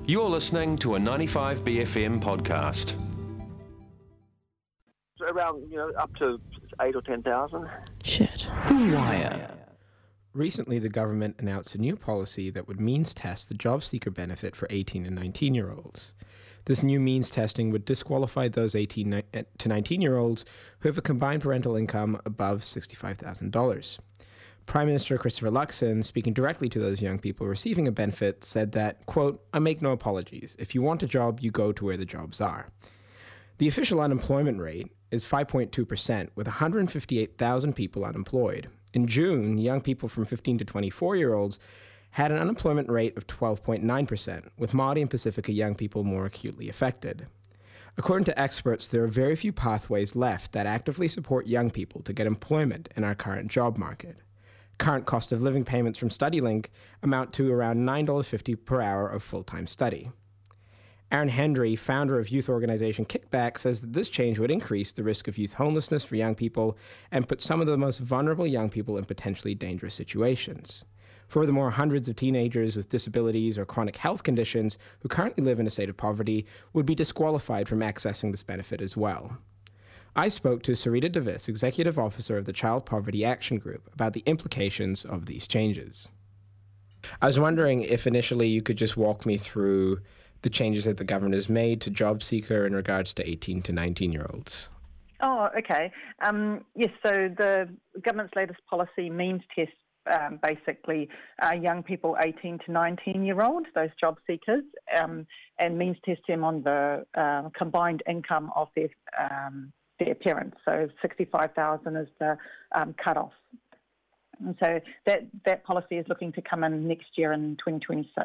You're listening to a 95BFM podcast. Around, up to 8 or 10,000. Shit. The Wire. Recently, the government announced a new policy that would means test the job seeker benefit for 18 and 19-year-olds. This new means testing would disqualify those 18 to 19-year-olds who have a combined parental income above $65,000. Prime Minister Christopher Luxon, speaking directly to those young people receiving a benefit, said that, quote, "I make no apologies. If you want a job, you go to where the jobs are." The official unemployment rate is 5.2%, with 158,000 people unemployed. In June, young people from 15 to 24-year-olds had an unemployment rate of 12.9%, with Māori and Pacifica young people more acutely affected. According to experts, there are very few pathways left that actively support young people to get employment in our current job market. Current cost of living payments from StudyLink amount to around $9.50 per hour of full-time study. Aaron Hendry, founder of youth organization Kickback, says that this change would increase the risk of youth homelessness for young people and put some of the most vulnerable young people in potentially dangerous situations. Furthermore, hundreds of teenagers with disabilities or chronic health conditions who currently live in a state of poverty would be disqualified from accessing this benefit as well. I spoke to Sarita Davis, Executive Officer of the Child Poverty Action Group, about the implications of these changes. I was wondering if initially you could just walk me through the changes that the government has made to job seeker in regards to 18 to 19-year-olds. Oh, okay. Yes, so the government's latest policy means test basically young people 18 to 19-year-olds, those job seekers, and means test them on the combined income of their parents. So 65,000 is the cut-off. And so that policy is looking to come in next year in 2026.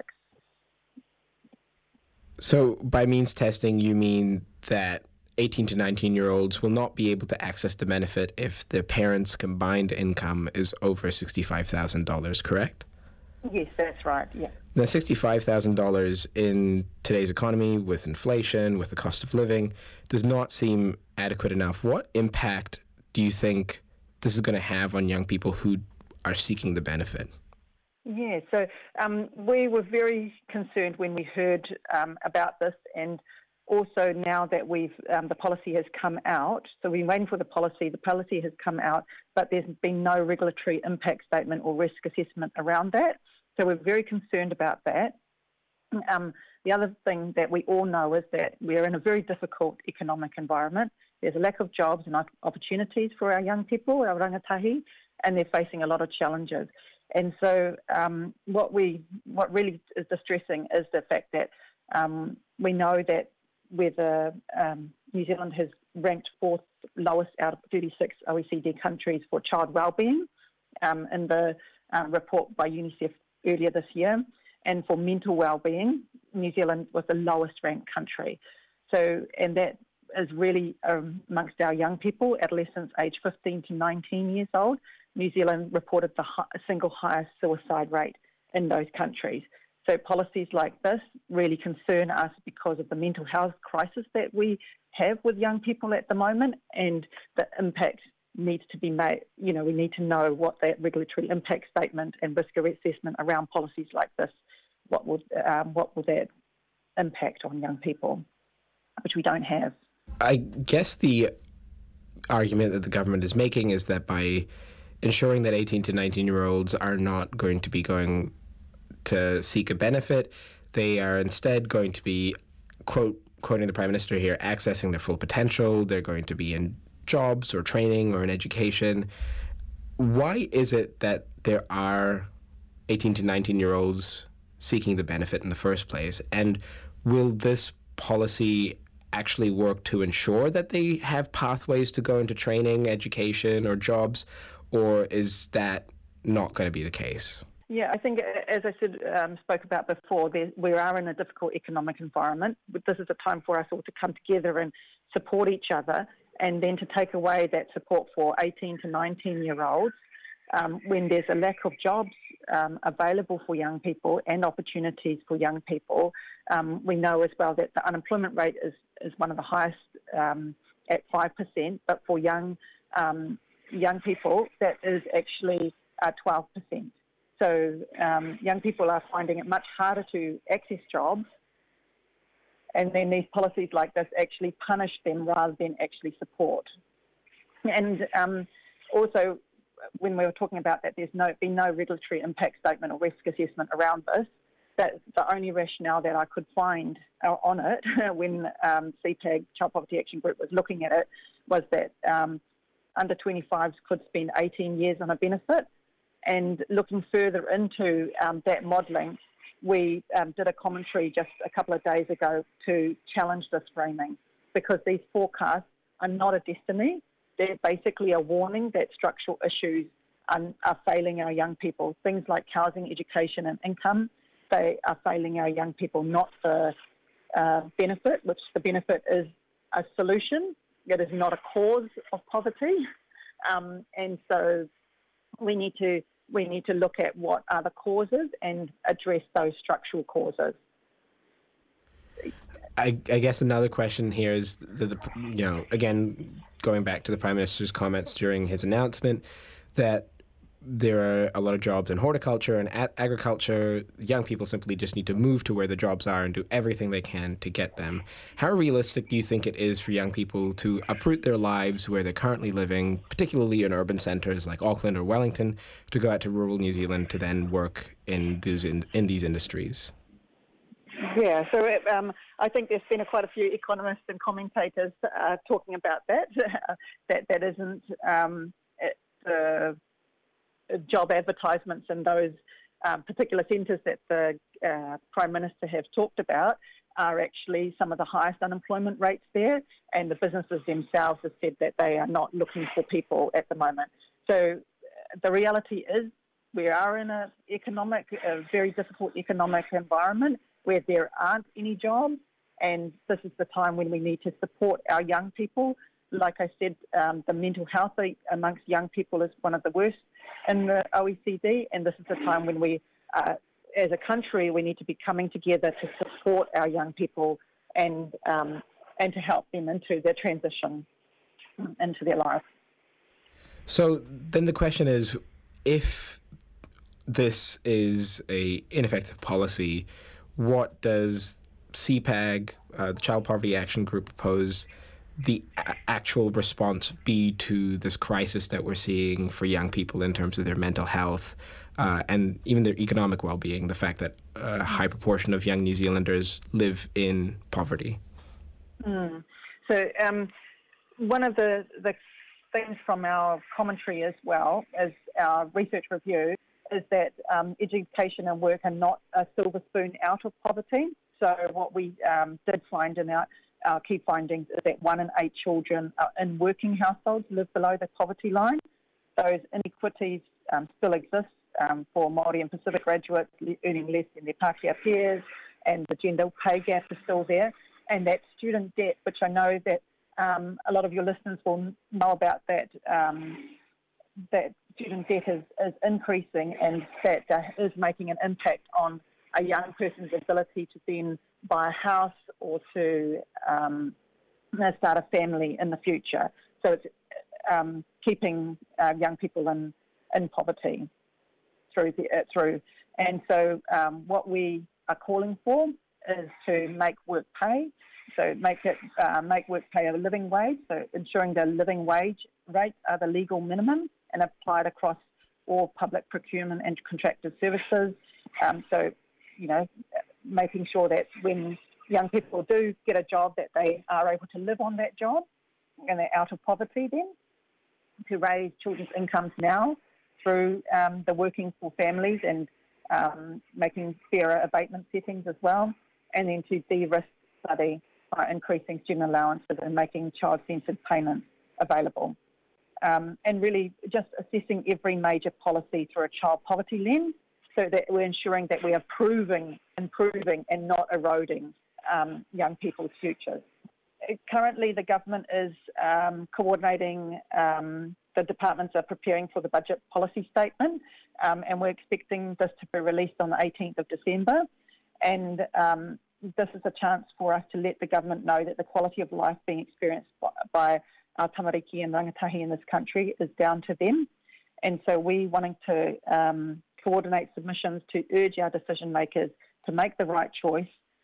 So by means testing, you mean that 18 to 19-year-olds will not be able to access the benefit if their parents' combined income is over $65,000, correct? Yes, that's right, yeah. Now, $65,000 in today's economy, with inflation, with the cost of living, does not seem adequate enough. What impact do you think this is going to have on young people who are seeking the benefit? Yeah, so we were very concerned when we heard about this, and also now that the policy has come out, so we've been waiting for the policy has come out, but there's been no regulatory impact statement or risk assessment around that, so we're very concerned about that. The other thing that we all know is that we're in a very difficult economic environment. There's a lack of jobs and opportunities for our young people, our rangatahi, and they're facing a lot of challenges. And so what really is distressing is the fact that we know that New Zealand has ranked fourth lowest out of 36 OECD countries for child wellbeing in the report by UNICEF earlier this year. And for mental wellbeing, New Zealand was the lowest ranked country. So, and that is really amongst our young people, adolescents aged 15 to 19 years old. New Zealand reported the single highest suicide rate in those countries. So policies like this really concern us because of the mental health crisis that we have with young people at the moment, and the impact needs to be made. We need to know what that regulatory impact statement and risk assessment around policies like this, what will that impact on young people, which we don't have. I guess the argument that the government is making is that by ensuring that 18 to 19-year-olds are not going to be going to seek a benefit, they are instead going to be, quoting the Prime Minister here, accessing their full potential. They're going to be in jobs or training or in education. Why is it that there are 18 to 19-year-olds seeking the benefit in the first place? And will this policy actually work to ensure that they have pathways to go into training, education, or jobs, or is that not going to be the case? Yeah, I think, as I spoke about before, we are in a difficult economic environment. This is a time for us all to come together and support each other, and then to take away that support for 18 to 19-year-olds when there's a lack of jobs available for young people and opportunities for young people. We know as well that the unemployment rate is one of the highest at 5%, but for young people, that is actually 12%. So young people are finding it much harder to access jobs And then these policies like this actually punish them rather than actually support. And also, when we were talking about that, there's been no regulatory impact statement or risk assessment around this. That's the only rationale that I could find on it when CPAG, Child Poverty Action Group, was looking at it, was that under 25s could spend 18 years on a benefit. And looking further into that modelling, we did a commentary just a couple of days ago to challenge this framing, because these forecasts are not a destiny. They're basically a warning that structural issues are failing our young people. Things like housing, education and income, they are failing our young people, not the benefit, which the benefit is a solution. It is not a cause of poverty. And so we need to look at what are the causes and address those structural causes. I guess another question here is, again, going back to the Prime Minister's comments during his announcement, that there are a lot of jobs in horticulture and agriculture. Young people simply just need to move to where the jobs are and do everything they can to get them. How realistic do you think it is for young people to uproot their lives where they're currently living, particularly in urban centres like Auckland or Wellington, to go out to rural New Zealand to then work in these industries? Yeah, so I think there's been quite a few economists and commentators talking about that. that isn't the job advertisements in those particular centres that the Prime Minister has talked about are actually some of the highest unemployment rates there, and the businesses themselves have said that they are not looking for people at the moment. So the reality is we are in a very difficult economic environment where there aren't any jobs, and this is the time when we need to support our young people. Like I said, the mental health amongst young people is one of the worst in the OECD, and this is the time when we, as a country, we need to be coming together to support our young people and to help them into their transition into their life. So then the question is, if this is an ineffective policy, what does CPAG, the Child Poverty Action Group, propose the actual response be to this crisis that we're seeing for young people in terms of their mental health and even their economic well-being, the fact that a high proportion of young New Zealanders live in poverty? So one of the things from our commentary as well as our research review is that education and work are not a silver spoon out of poverty. So what we did find in our key findings is that 1 in 8 children in working households live below the poverty line. Those inequities still exist for Māori and Pacific graduates earning less than their Pākehā peers, and the gender pay gap is still there. And that student debt, which I know that a lot of your listeners will know about, that that student debt is increasing, and that is making an impact on a young person's ability to then buy a house or to start a family in the future. So it's keeping young people in poverty through. And so what we are calling for is to make work pay. So make work pay a living wage. So ensuring the living wage rates are the legal minimum and applied across all public procurement and contracted services. So, making sure that when young people do get a job, that they are able to live on that job and they're out of poverty then, to raise children's incomes now through the Working for Families and making fairer abatement settings as well, and then to de-risk study by increasing student allowances and making child-centred payments available. And really just assessing every major policy through a child poverty lens, so that we're ensuring that we are improving and not eroding young people's futures. Currently, the government is coordinating, the departments are preparing for the budget policy statement, and we're expecting this to be released on the 18th of December. And this is a chance for us to let the government know that the quality of life being experienced by our tamariki and rangatahi in this country is down to them. And so we're wanting to coordinate submissions to urge our decision makers to make the right choice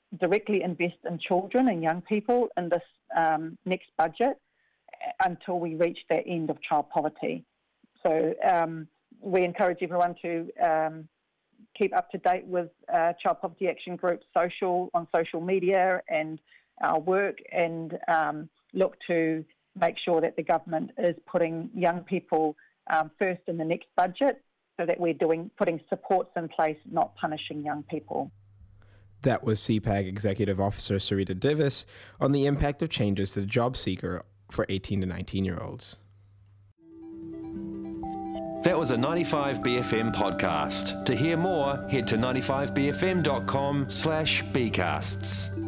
directly invest in children and young people in this next budget until we reach that end of child poverty. So we encourage everyone to keep up to date with Child Poverty Action Group's on social media and our work, and look to make sure that the government is putting young people first in the next budget, so that we're putting supports in place, not punishing young people. That was CPAG Executive Officer Sarita Divis on the impact of changes to the job seeker for 18 to 19-year-olds. That was a 95BFM podcast. To hear more, head to 95bfm.com/bcasts.